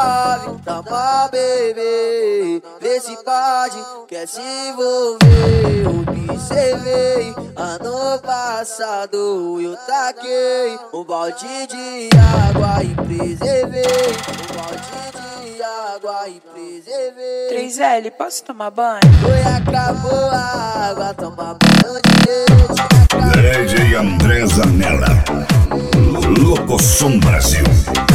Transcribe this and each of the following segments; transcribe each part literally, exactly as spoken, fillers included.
dezenove, tá mó bebê. Vê se pode, quer se envolver. Observei, ano passado eu taquei um balde de água e preservei. Um balde de água e preservei. três L, posso tomar banho? Foi, acabou a água, toma banho de leite. D J André Zanella, Locosom Brasil.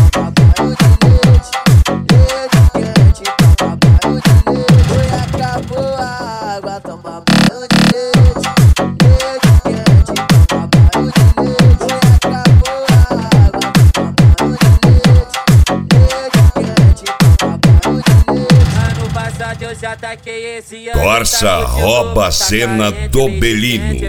Corsa rouba a cena do Belino.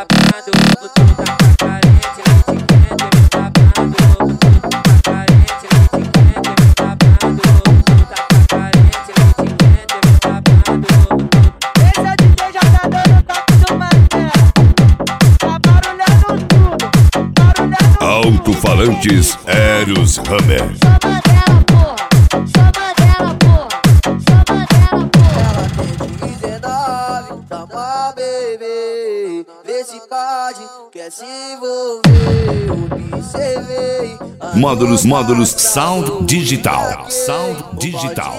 Alto-falantes Eros Hammer. Quer se envolver, observei. Módulos, módulos Sound Digital. Sound Digital.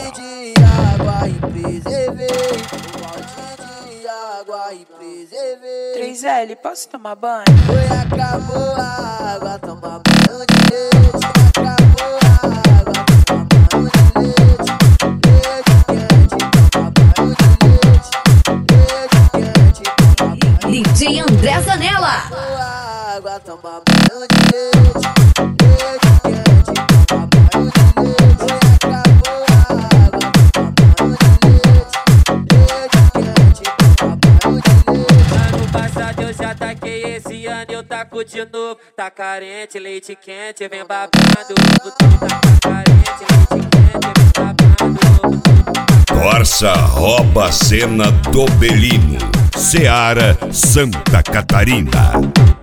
três L, posso tomar banho? Foi, acabou a água, toma banho de leite. Acabou a água, toma banho de leite. Leite quente, toma banho de leite. Leite quente, toma banho de leite. D J André Zanella. Água, toma banho de leite. Leite quente, toma banho de leite. Acabou a água, toma banho de leite. Leite quente, toma banho de leite. Ano passado eu já taquei, esse ano eu taco de novo. Tá carente, leite quente, vem babando. Tá carente, leite quente, vem babando. Corsa rouba a cena do Belino. Seara, Santa Catarina.